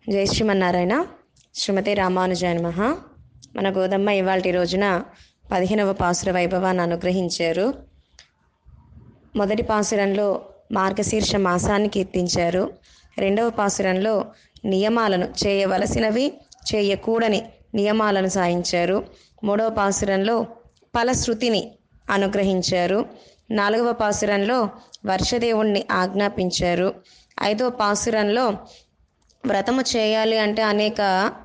జై శ్రీమన్నారాయణ. శ్రీమతి రామానుజాయ నమః. మన గోదమ్మ ఇవాల్టి రోజున 15వ పాసుర వైభవాన్ని అనుగ్రహించారు. మొదటి పాసురంలో మార్గశీర్ష మాసాన్ని కీర్తించారు. రెండవ పాసురంలో నియమాలను, చేయవలసినవి చేయకూడని నియమాలను సాయించారు. మూడవ పాసురంలో ఫలశ్రుతిని అనుగ్రహించారు. నాలుగవ పాసురంలో వర్షదేవుణ్ణి ఆజ్ఞాపించారు. ఐదవ పాసురంలో వ్రతము చేయాలి అంటే అనేక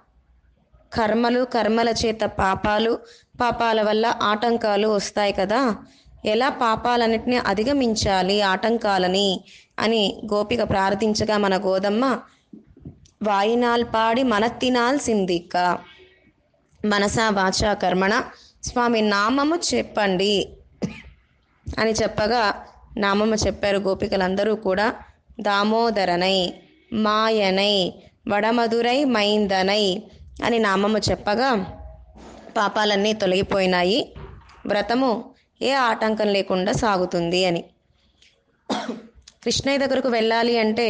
కర్మల చేత పాపాల వల్ల ఆటంకాలు వస్తాయి కదా, ఎలా పాపాలన్నిటినీ అధిగమించాలి ఆటంకాలని అని గోపిక ప్రార్థించగా మన గోదమ్మ వాయినాల్ పాడి మనత్తినాల్ సిందిక్క మనసా వాచా కర్మణ స్వామి నామము చెప్పండి అని చెప్పగా నామము చెప్పారు. గోపికలందరూ కూడా దామోదరనై, మాయనై, వడమధురై, మైందనై అని నామము చెప్పగా పాపాలన్నీ తొలగిపోయినాయి, వ్రతము ఏ ఆటంకం లేకుండా సాగుతుంది అని. కృష్ణయ్య దగ్గరకు వెళ్ళాలి అంటే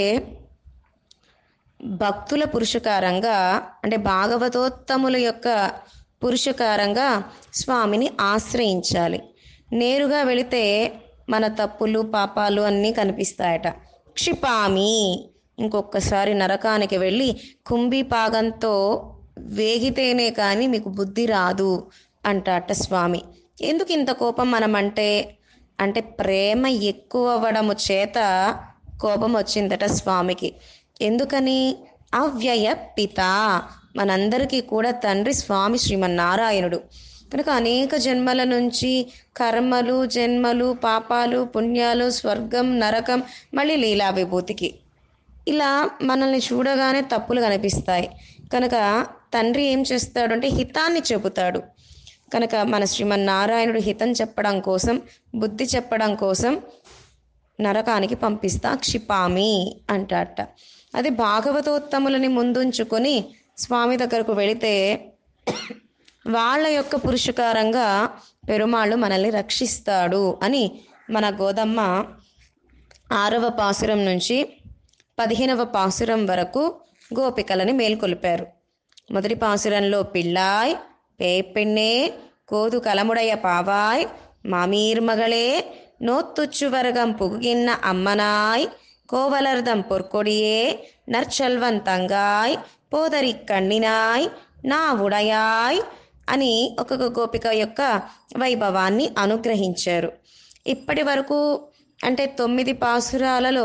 భక్తుల పురుషకారంగా, అంటే భాగవతోత్తముల యొక్క పురుషకారంగా స్వామిని ఆశ్రయించాలి. నేరుగా వెళితే మన తప్పులు పాపాలు అన్నీ కనిపిస్తాయట. క్షిపామి, ఇంకొకసారి నరకానికి వెళ్ళి కుంభీపాగంతో వేగితేనే కానీ మీకు బుద్ధి రాదు అంటాట స్వామి. ఎందుకు ఇంత కోపం అంటే ప్రేమ ఎక్కువ అవ్వడము చేత కోపం వచ్చిందట స్వామికి. ఎందుకని? అవ్యయ పిత, మనందరికీ కూడా తండ్రి స్వామి శ్రీమన్నారాయణుడు కనుక అనేక జన్మల నుంచి కర్మలు, జన్మలు, పాపాలు, పుణ్యాలు, స్వర్గం, నరకం, మళ్ళీ లీలా విభూతికి ఇలా మనల్ని చూడగానే తప్పులు కనిపిస్తాయి. కనుక తండ్రి ఏం చేస్తాడు అంటే హితాన్ని చెబుతాడు. కనుక మన శ్రీమన్నారాయణుడు హితం చెప్పడం కోసం, బుద్ధి చెప్పడం కోసం నరకానికి పంపిస్తా క్షిపామి అంటాట. అది భాగవతోత్తములని ముందుంచుకొని స్వామి దగ్గరకు వెళితే వాళ్ళ యొక్క పురుషకారంగా పెరుమాళ్ళు మనల్ని రక్షిస్తాడు అని మన గోదమ్మ 6వ పాసురం నుంచి 15వ పాసురం వరకు గోపికలని మేల్కొల్పారు. మొదటి పాసురంలో పిల్లాయ్ పేపెണ്ണే కోదు కలముడయ పావాయ్ మామీర్ మగళే நோத்துச்சுவரகம் புகுகின்ன அம்மனாய் கோவலர்தம் பொற்கொடியே நற்செல்வன் தங்காய் పోదరి కన్నినాయ్ నా ఉడయాయ్ అని ఒక్కొక్క గోపిక యొక్క వైభవాన్ని అనుగ్రహించారు. ఇప్పటి వరకు అంటే 9 పాసురాలలో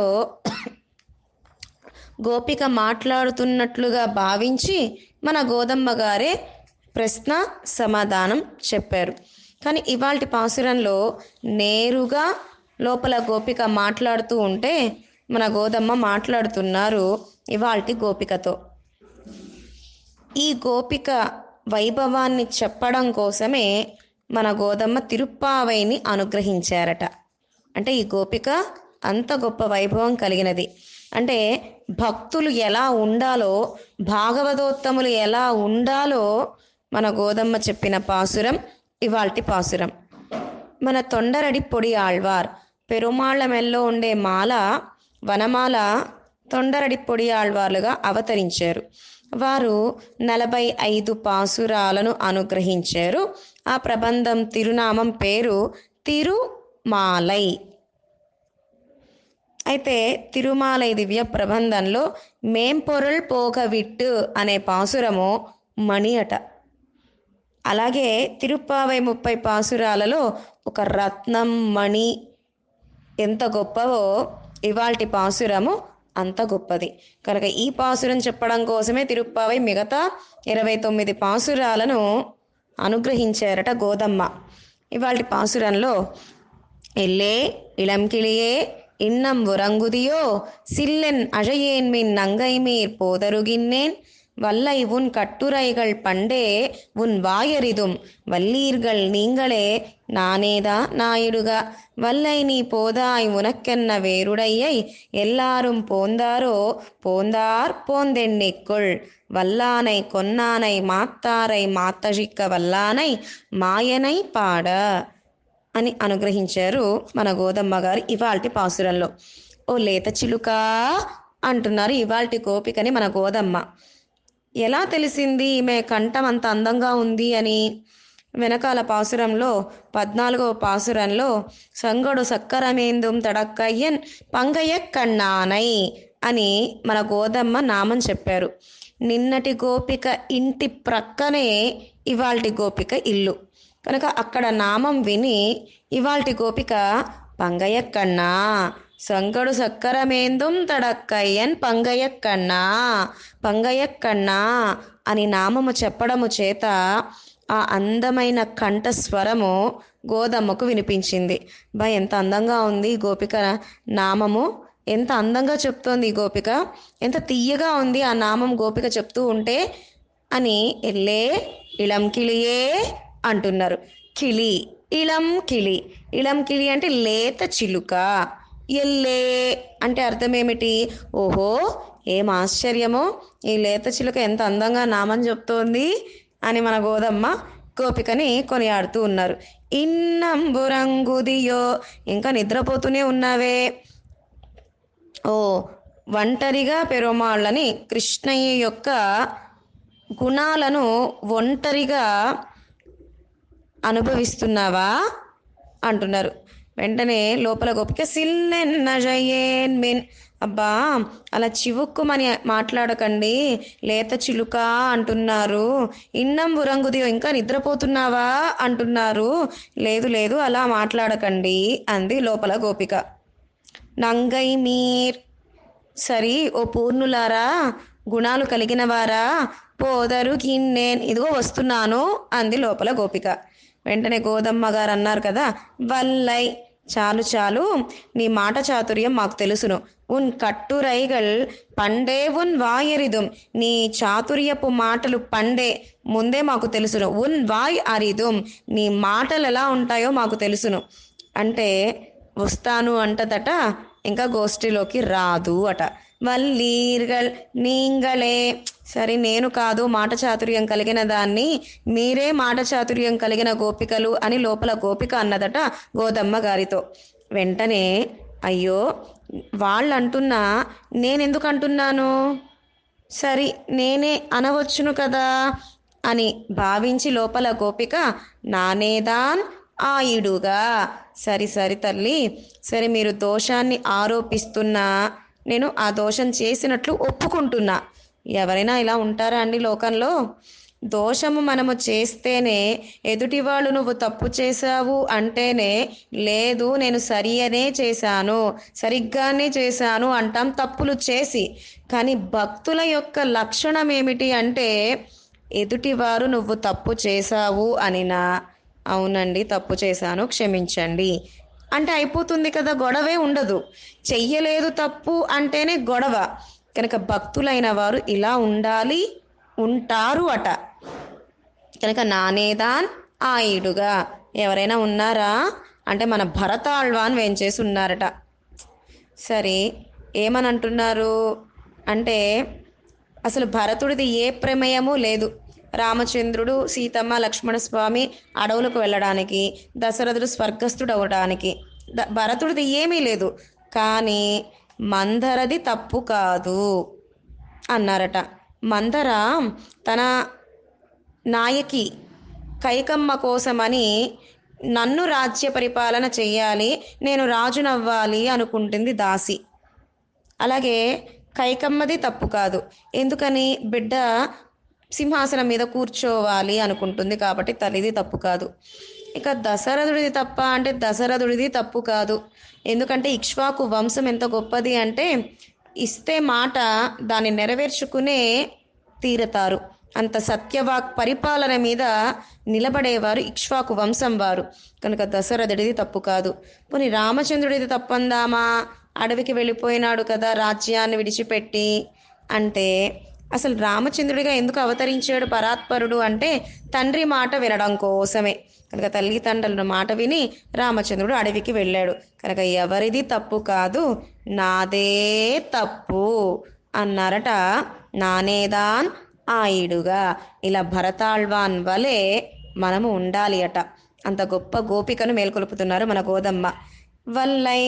గోపిక మాట్లాడుతున్నట్లుగా భావించి మన గోదమ్మ గారే ప్రశ్న సమాధానం చెప్పారు. కానీ ఇవాల్టి పాసురంలో నేరుగా లోపల గోపిక మాట్లాడుతూ ఉంటే మన గోదమ్మ మాట్లాడుతున్నారు ఇవాల్టి గోపికతో. ఈ గోపిక వైభవాన్ని చెప్పడం కోసమే మన గోదమ్మ తిరుప్పావైని అనుగ్రహించారట. అంటే ఈ గోపిక అంత గొప్ప వైభవం కలిగినది. అంటే భక్తులు ఎలా ఉండాలో, భాగవతోత్తములు ఎలా ఉండాలో మన గోదమ్మ చెప్పిన పాసురం ఇవాల్టి పాసురం. మన తొండరడి పొడి ఆళ్వార్, పెరుమాళ్ల మెల్లో ఉండే మాల, వనమాల తొండరడి పొడి ఆళ్వార్లుగా అవతరించారు. వారు 45 పాసురాలను అనుగ్రహించారు. ఆ ప్రబంధం తిరునామం పేరు తిరుమాలై. అయితే తిరుమాలై దివ్య ప్రబంధంలో మేంపొరల్ పోగవిట్టు అనే పాసురము మణి అట. అలాగే తిరుప్పావై 30 పాసురాలలో ఒక రత్నం, మణి ఎంత గొప్పవో ఇవాల్టి పాసురము అంత గొప్పది. కనుక ఈ పాసురం చెప్పడం కోసమే తిరుప్పావై మిగతా 29 పాసురాలను అనుగ్రహించారట గోదమ్మ. ఇవాల్టి పాసురంలో ఎల్లే ఇళంకిళియే இன்னம் உறங்குதியோ சில்லென் அழையேன் மின் நங்கைமீர் போதருகின்னேன் வல்லை உன் கட்டுரைகள் பண்டே உன் வாயறிதும் வல்லீர்கள் நீங்களே நானேதா நாயுடுகா வல்லை நீ போதாய் உனக்கென்ன வேருடையை எல்லாரும் போந்தாரோ போந்தார் போந்தெண்ணிக்குள் வல்லானை கொன்னானை மாத்தாரை மாத்தழிக்க వల్లానై మాయనై పాడ అని అనుగ్రహించారు మన గోదమ్మ గారు ఇవాల్టి పాసురంలో. ఓ లేత చిలుక అంటున్నారు ఇవాల్టి గోపికని మన గోదమ్మ. ఎలా తెలిసింది ఈమె కంఠం అంత అందంగా ఉంది అని? వెనకాల పాసురంలో 14వ పాసురంలో సంగడు సక్కరమేందుం తడక్కయ్యన్ పంగయ్య కన్నానై అని మన గోదమ్మ నామం చెప్పారు. నిన్నటి గోపిక ఇంటి ప్రక్కనే ఇవాల్టి గోపిక ఇల్లు కనుక అక్కడ నామం విని ఇవాల్టి గోపిక పంగయ్య కన్నా సంకడు సక్కరమేందుం తడక్కయ్యన్ పంగయ్య కన్నా పంగయ్య కన్నా అని నామము చెప్పడము చేత ఆ అందమైన కంఠస్వరము గోదమ్మకు వినిపించింది. బా ఎంత అందంగా ఉంది గోపిక నామము, ఎంత అందంగా చెప్తోంది ఈ గోపిక, ఎంత తీయగా ఉంది ఆ నామం గోపిక చెప్తూ ఉంటే అని ఎల్లే ఇళం కిళియే అంటున్నారు. కిళి, ఇళం కిళి. ఇళం కిళి అంటే లేత చిలుక. ఎల్లే అంటే అర్థం ఏమిటి? ఓహో ఏం ఆశ్చర్యమో, ఈ లేత చిలుక ఎంత అందంగా నామం చెప్తోంది అని మన గోదమ్మ గోపికని కొనియాడుతూ ఉన్నారు. ఇన్నంబురంగుదియో, ఇంకా నిద్రపోతూనే ఉన్నావే. ఓ ఒంటరిగా పెరుమాళ్ళని కృష్ణయ్య యొక్క గుణాలను ఒంటరిగా అనుభవిస్తున్నావా అంటున్నారు. వెంటనే లోపల గోపిక సిల్లెన్నజయేన్ మిన్, అబ్బా అలా చివుక్కుమని మాట్లాడకండి, లేత చిలుక అంటున్నారు. ఇన్నం బురంగుదియో, ఇంకా నిద్రపోతున్నావా అంటున్నారు. లేదు లేదు అలా మాట్లాడకండి అంది లోపల గోపిక. నంగై మీర్, సరి ఓ పూర్ణులారా, గుణాలు కలిగిన వారా, పోదరు కిన్నేన్, ఇదిగో వస్తున్నాను అంది లోపల గోపిక. వెంటనే గోదమ్మ గారు అన్నారు కదా, వల్లై, చాలు చాలు, నీ మాట చాతుర్యం మాకు తెలుసును. ఉన్ కట్టురైగల్ పండే ఉన్ వాయరిదుం, నీ చాతుర్యపు మాటలు పండే ముందే మాకు తెలుసును. ఉన్ వాయ్ అరిదుం, నీ మాటలు ఎలా ఉంటాయో మాకు తెలుసును. అంటే వస్తాను అంటదట, ఇంకా గోష్ఠిలోకి రాదు అట. వల్లీర్గల్ నీంగళే, సరే నేను కాదు మాట చాతుర్యం కలిగిన దాన్ని, మీరే మాట చాతుర్యం కలిగిన గోపికలు అని లోపల గోపిక అన్నదట గోదమ్మ గారితో. వెంటనే అయ్యో వాళ్ళు అంటున్నా నేనెందుకు అంటున్నాను, సరి నేనే అనవచ్చును కదా అని భావించి లోపల గోపిక నానేదాన్ ఆయుడుగా, సరి సరి తల్లి, సరే మీరు దోషాన్ని ఆరోపిస్తున్నా నేను ఆ దోషం చేసినట్లు ఒప్పుకుంటున్నా. ఎవరైనా ఇలా ఉంటారా అండి లోకంలో? దోషము మనము చేస్తేనే ఎదుటి వాళ్ళు నువ్వు తప్పు చేశావు అంటేనే లేదు నేను సరియనే చేశాను, సరిగ్గానే చేశాను అంటాం తప్పులు చేసి. కానీ భక్తుల యొక్క లక్షణం ఏమిటి అంటే ఎదుటివారు నువ్వు తప్పు చేశావు అనినా అవునండి తప్పు చేశాను క్షమించండి అంటే అయిపోతుంది కదా, గొడవే ఉండదు. చెయ్యలేదు తప్పు అంటేనే గొడవ. కనుక భక్తులైన వారు ఇలా ఉండాలి, ఉంటారు అట. కనుక నానేదాన్ ఆయుడుగా ఎవరైనా ఉన్నారా అంటే మన భరతాళ్వాన్ వేంచేసి ఉన్నారట. సరే ఏమని అంటున్నారు అంటే అసలు భరతుడిది ఏ ప్రమేయము లేదు. రామచంద్రుడు సీతమ్మ లక్ష్మణస్వామి అడవులకు వెళ్ళడానికి, దశరథుడు స్వర్గస్థుడు అవడానికి భరతుడిది ఏమీ లేదు. కానీ మందరది తప్పు కాదు అన్నారట. మందర తన నాయకి కైకమ్మ కోసమని నన్ను రాజ్య పరిపాలన చెయ్యాలి, నేను రాజునవ్వాలి అనుకుంటుంది దాసి. అలాగే కైకమ్మది తప్పు కాదు, ఎందుకని బిడ్డ సింహాసనం మీద కూర్చోవాలి అనుకుంటుంది కాబట్టి తల్లిది తప్పు కాదు. ఇక దశరథుడిది తప్ప అంటే దశరథుడిది తప్పు కాదు, ఎందుకంటే ఇక్ష్వాకు వంశం ఎంత గొప్పది అంటే ఇస్తే మాట దాన్ని నెరవేర్చుకునే తీరతారు. అంత సత్యవాక్ పరిపాలన మీద నిలబడేవారు ఇక్ష్వాకు వంశం వారు. కనుక దశరథుడిది తప్పు కాదు. పోనీ రామచంద్రుడిది తప్పందామా, అడవికి వెళ్ళిపోయినాడు కదా రాజ్యాన్ని విడిచిపెట్టి అంటే అసలు రామచంద్రుడిగా ఎందుకు అవతరించాడు పరాత్పరుడు అంటే తండ్రి మాట వినడం కోసమే. కనుక తల్లిదండ్రుల మాట విని రామచంద్రుడు అడవికి వెళ్ళాడు. కనుక ఎవరిది తప్పు కాదు, నాదే తప్పు అన్నారట. నానేదాన్ ఆయుడుగా ఇలా భరతాళ్వాన్ వలె మనము ఉండాలి అట. అంత గొప్ప గోపికను మేల్కొలుపుతున్నారు మన గోదమ్మ. వల్లై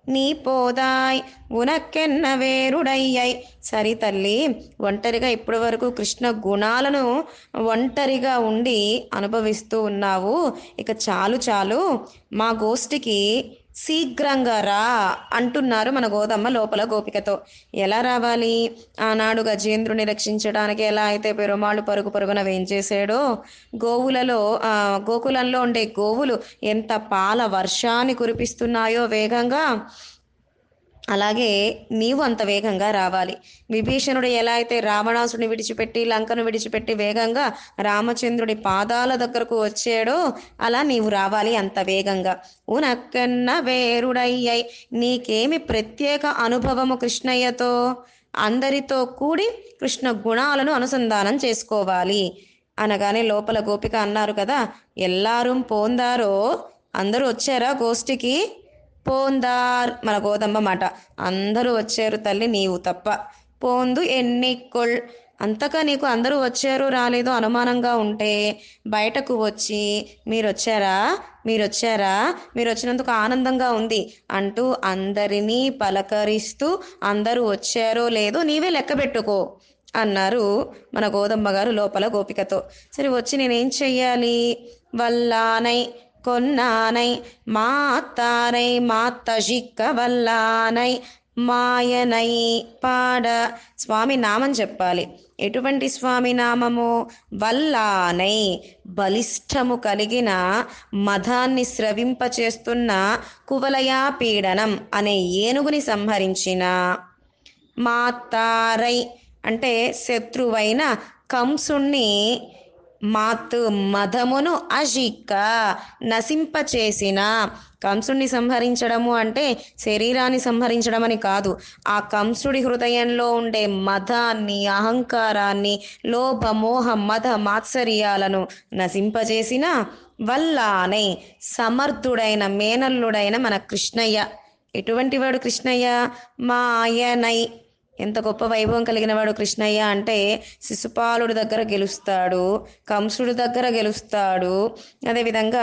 నీ పోదాయ్ ఉనక్కెన్న వేరుడయ్యై. సరి తల్లి, ఒంటరిగా ఇప్పటి వరకు కృష్ణ గుణాలను ఒంటరిగా ఉండి అనుభవిస్తూ ఉన్నావు. ఇక చాలు చాలు, మా గోష్ఠికి శీఘ్రంగా రా అంటున్నారు మన గోదమ్మ లోపల గోపికతో. ఎలా రావాలి? ఆనాడు గజేంద్రుని రక్షించడానికి ఎలా అయితే పెరుమాళ్ళు పరుగు పరుగున వేయించేశాడో, గోవులలో గోకులంలో ఉండే గోవులు ఎంత పాల వర్షాన్ని కురిపిస్తున్నాయో వేగంగా, అలాగే నీవు అంత వేగంగా రావాలి. విభీషణుడు ఎలా అయితే రావణాసుని విడిచిపెట్టి లంకను విడిచిపెట్టి వేగంగా రామచంద్రుడి పాదాల దగ్గరకు వచ్చాడో, అలా నీవు రావాలి అంత వేగంగా. ఉనక్కన్న వేరుడయ్యై. నీకేమి ప్రత్యేక అనుభవము కృష్ణయ్యతో? అందరితో కూడి కృష్ణ గుణాలను అనుసంధానం చేసుకోవాలి అనగానే లోపల గోపిక అన్నారు కదా, ఎల్లారూ పోందారో, అందరూ వచ్చారా గోష్ఠికి? పోందార్, మన గోదమ్మ మాట. అందరూ వచ్చారు తల్లి, నీవు తప్ప. పోందు ఎన్నికొల్. అంతగా నీకు అందరూ వచ్చారో రాలేదో అనుమానంగా ఉంటే బయటకు వచ్చి మీరొచ్చారా, మీరొచ్చారా, మీరు వచ్చినందుకు ఆనందంగా ఉంది అంటూ అందరినీ పలకరిస్తూ అందరూ వచ్చారో లేదో నీవే లెక్క పెట్టుకో అన్నారు మన గోదమ్మ గారు లోపల గోపికతో. సరే, వచ్చి నేనేం చెయ్యాలి? వల్లానై కొన్నానై మాతారై మాతజిక్క వల్లానై మాయనై పాడ. స్వామి నామం చెప్పాలి. ఎటువంటి స్వామి నామము? వల్లానై, బలిష్టము కలిగిన మధాన్ని స్రవింపచేస్తున్న కువలయా పీడనం అనే ఏనుగుని సంహరించిన. మాతారై అంటే శత్రువైన కంసుణ్ణి, మాత్ మదమును అజిక్క నశింపచేసిన. కంసుడిని సంహరించడము అంటే శరీరాన్ని సంహరించడం అని కాదు. ఆ కంసుడి హృదయంలో ఉండే మదాన్ని, అహంకారాన్ని, లోభ మోహ మద మాత్సర్యాలను నశింపజేసిన వల్లానై, సమర్థుడైన మేనల్లుడైన మన కృష్ణయ్య. ఎటువంటి వాడు కృష్ణయ్య? మాయనై, ఎంత గొప్ప వైభవం కలిగిన వాడు కృష్ణయ్య అంటే, శిశుపాలుడి దగ్గర గెలుస్తాడు, కంసుడి దగ్గర గెలుస్తాడు, అదేవిధంగా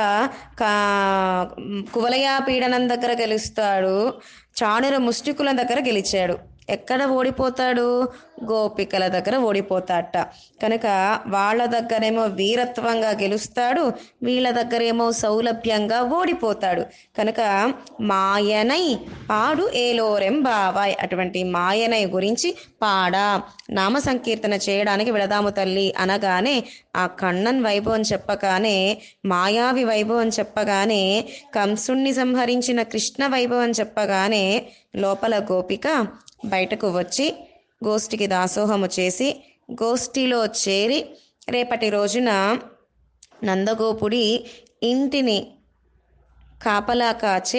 కువలయా పీడనం దగ్గర గెలుస్తాడు, చాణుర ముష్టికుల దగ్గర గెలిచాడు. ఎక్కడ ఓడిపోతాడు? గోపికల దగ్గర ఓడిపోతాడట. కనుక వాళ్ళ దగ్గరేమో వీరత్వంగా గెలుస్తాడు, వీళ్ళ దగ్గరేమో సౌలభ్యంగా ఓడిపోతాడు. కనుక మాయనై పాడు ఏలోరెంబావాయ్, అటువంటి మాయనై గురించి పాడా, నామ సంకీర్తన చేయడానికి వెళదాము తల్లి అనగానే, ఆ కണ്ണన్ వైభవం చెప్పగానే, మాయావి వైభవం చెప్పగానే, కంసుణ్ణి సంహరించిన కృష్ణ వైభవం చెప్పగానే లోపల గోపిక బయటకు వచ్చి గోష్ఠికి దాసోహము చేసి గోష్ఠిలో చేరి రేపటి రోజున నందగోపుడి ఇంటిని కాపలా కాచే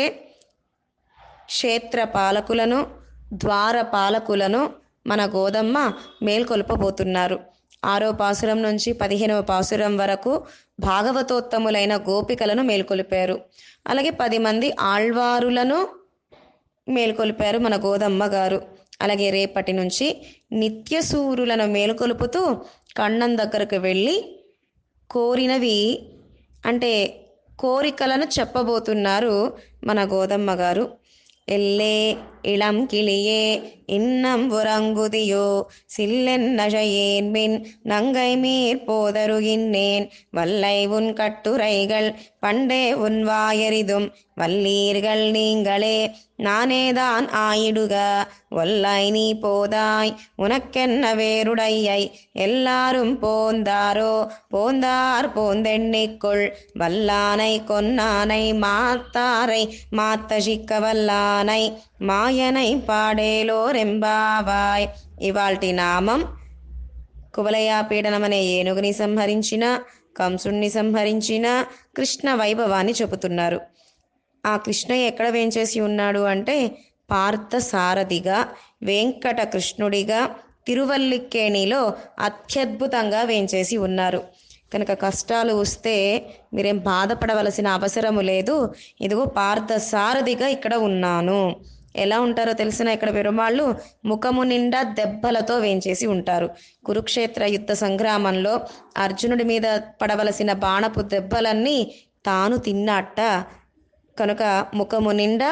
క్షేత్ర పాలకులను, ద్వార పాలకులను మన గోదమ్మ మేల్కొల్పబోతున్నారు. 6వ పాసురం నుంచి 15వ పాసురం వరకు భాగవతోత్తములైన గోపికలను మేల్కొలిపారు. అలాగే 10 మంది ఆళ్వారులను మేల్కొలిపారు మన గోదమ్మ గారు. అలాగే రేపటి నుంచి నిత్యసూరులను మేల్కొలుపుతూ కண்ணన్ దగ్గరకు వెళ్ళి కోరినవి అంటే కోరికలను చెప్పబోతున్నారు మన గోదమ్మ గారు. ఎల్లే இளம் கிளியே இன்னம் உறங்குதியோ சில்லென்னழையேன்மின் நங்கை மீர் போதருகின்றேன் வல்லை உன் கட்டுரைகள் பண்டே உன் வாயறிதும் வல்லீர்கள் நீங்களே நானேதான் ஆயிடுக ஒல்லை நீ போதாய் உனக்கென்ன வேருடையை எல்லாரும் போந்தாரோ போந்தார் போந்தெண்ணிக்குள் வல்லானை கொன்னானை மாத்தாரை மாத்தஜிக்க వల్లానై మాయనై పాడేలోరెంబావాయ్. ఇవాల్టి నామం కువలయా పీడనం అనే ఏనుగుని సంహరించిన, కంసుణ్ణి సంహరించిన కృష్ణ వైభవాన్ని చెబుతున్నారు. ఆ కృష్ణయ్య ఎక్కడ వేంచేసి ఉన్నాడు అంటే, పార్థ సారథిగా, వెంకట కృష్ణుడిగా తిరువల్లిక్కేణిలో అత్యద్భుతంగా వేంచేసి ఉన్నారు. కనుక కష్టాలు వస్తే మీరేం బాధపడవలసిన అవసరము లేదు. ఇదిగో పార్థ సారథిగా ఇక్కడ ఉన్నాను. ఎలా ఉంటారో తెలిసిన ఇక్కడ పెరుమాళ్ళు ముఖము నిండా దెబ్బలతో వేంచేసి ఉంటారు. కురుక్షేత్ర యుద్ధ సంగ్రామంలో అర్జునుడి మీద పడవలసిన బాణపు దెబ్బలన్నీ తాను తిన్నట్ట. కనుక ముఖము నిండా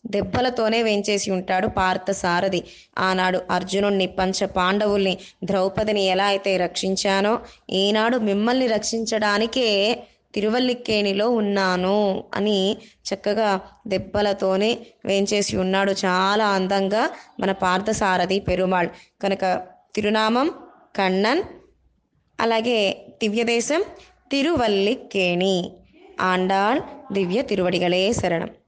దెబ్బలతోనే వేంచేసి ఉంటాడు పార్థసారథి. ఆనాడు అర్జునుణ్ణి, పంచ పాండవుల్ని, ద్రౌపదిని ఎలా అయితే రక్షించానో ఈనాడు మిమ్మల్ని రక్షించడానికే తిరువల్లిక్కేణిలో ఉన్నాను అని చక్కగా దెబ్బలతోనే వేంచేసి ఉన్నాడు. చాలా అందంగా మన పార్థసారథి పెరుమాళ్. కనుక తిరునామం కണ്ണన్, అలాగే దివ్యదేశం తిరువల్లిక్కేణి. ఆండాళ్ దివ్య తిరువడిగలే శరణం.